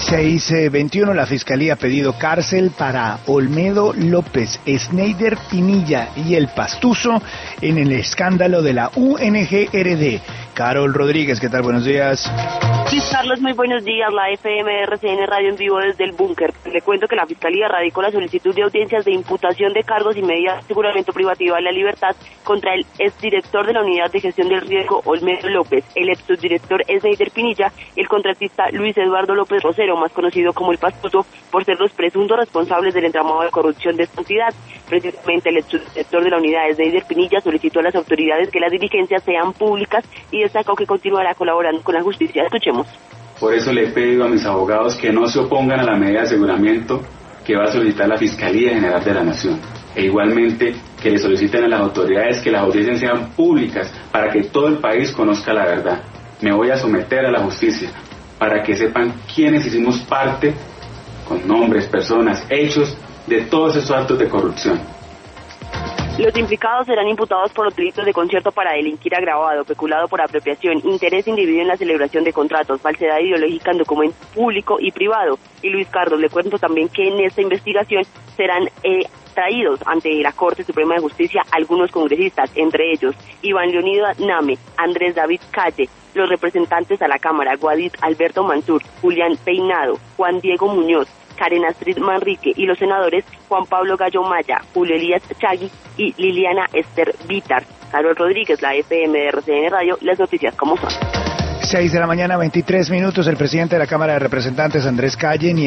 6:21, la Fiscalía ha pedido cárcel para Olmedo López, Sneider Pinilla y el Pastuso en el escándalo de la UNGRD. Carol Rodríguez, ¿qué tal? Buenos días. Sí, Carlos, muy buenos días. La FM de RCN Radio en vivo desde el búnker. Le cuento que la Fiscalía radicó la solicitud de audiencias de imputación de cargos y medidas de aseguramiento privativo de la libertad contra el exdirector de la Unidad de Gestión del Riesgo, Olmedo López, el exsubdirector Sneider Pinilla, el contratista Luis Eduardo López Rosero, más conocido como el Pastuso, por ser los presuntos responsables del entramado de corrupción de esta entidad. Precisamente el exsubdirector de la Unidad, Sneider Pinilla, solicitó a las autoridades que las diligencias sean públicas y destacó que continuará colaborando con la justicia. Escuchemos. Por eso le he pedido a mis abogados que no se opongan a la medida de aseguramiento que va a solicitar la Fiscalía General de la Nación. E igualmente que le soliciten a las autoridades que las audiencias sean públicas para que todo el país conozca la verdad. Me voy a someter a la justicia para que sepan quiénes hicimos parte, con nombres, personas, hechos, de todos esos actos de corrupción. Los implicados serán imputados por los delitos de concierto para delinquir agravado, peculado por apropiación, interés indebido en la celebración de contratos, falsedad ideológica en documento público y privado. Y Luis Carlos, le cuento también que en esta investigación serán traídos ante la Corte Suprema de Justicia algunos congresistas, entre ellos Iván Leonido Name, Andrés David Calle, los representantes a la Cámara, Guadit Alberto Mansur, Julián Peinado, Juan Diego Muñoz, Karen Astrid Manrique y los senadores Juan Pablo Gallo Maya, Julio Elías Chagui y Liliana Esther Vitar. Carol Rodríguez, la FM de RCN Radio, las noticias como son. 6:23 a.m, el presidente de la Cámara de Representantes, Andrés Calle,